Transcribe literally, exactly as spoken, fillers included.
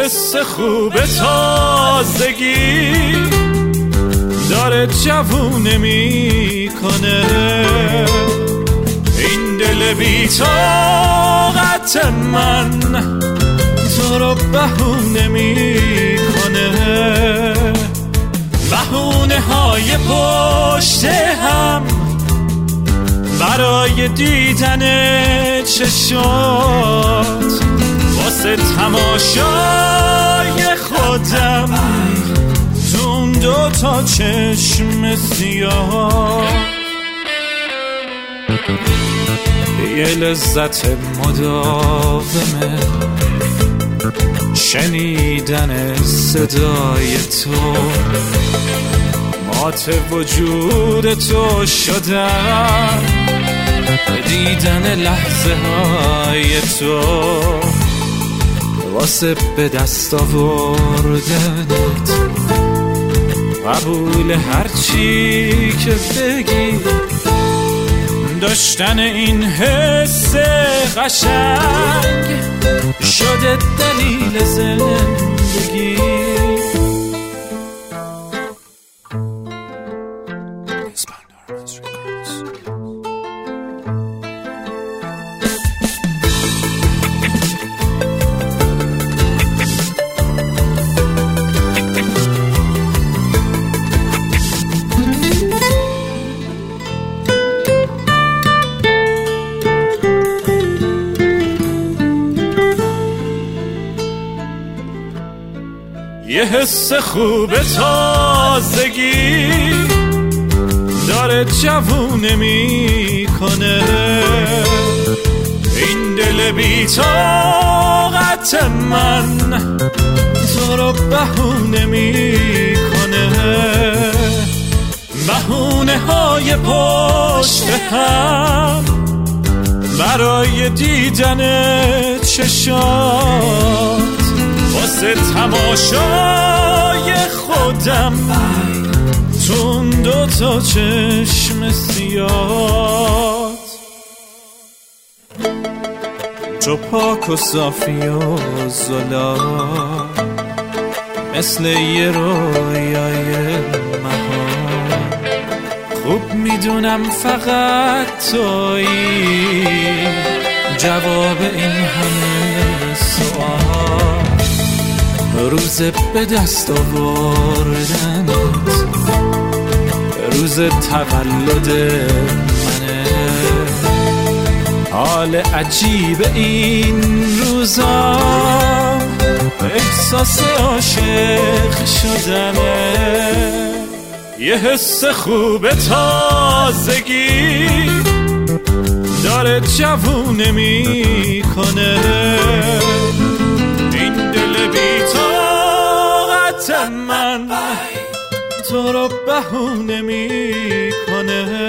حس خوب تازگی داره جوونه میکنه، این دل بی طاقت من تو رو بهونه میکنه، بهونه های پشت هم برای دیدن چشات، واسه تماشای خودم تو اون دو تا چشم سیاه. یه لذت مداومه شنیدن صدای تو، مات وجود تو شدم دیدن لحظه های تو، واسه به دست آوردنت قبول هرچی که بگی، داشتن این حس قشنگ شده دلیل زندگی. یه حس خوب تازگی داره جوونه میکنه، این دل بی طاقت من تو رو بهونه میکنه، بهونه های پشت هم برای دیدن چشات، واسه تماشای خودم تون دو تا چشم سیاد. تو پاک و صافی و زلا مثل یه رویای مهان، خوب میدونم فقط تویی جواب این همه سوال. روز به دست آوردنت روز تولد منه، حال عجیب این روزا احساس عاشق شدنه، یه حس خوب تازگی داره جوونه میکنه، این دل بی طاقت من تو رو بهونه میکنه،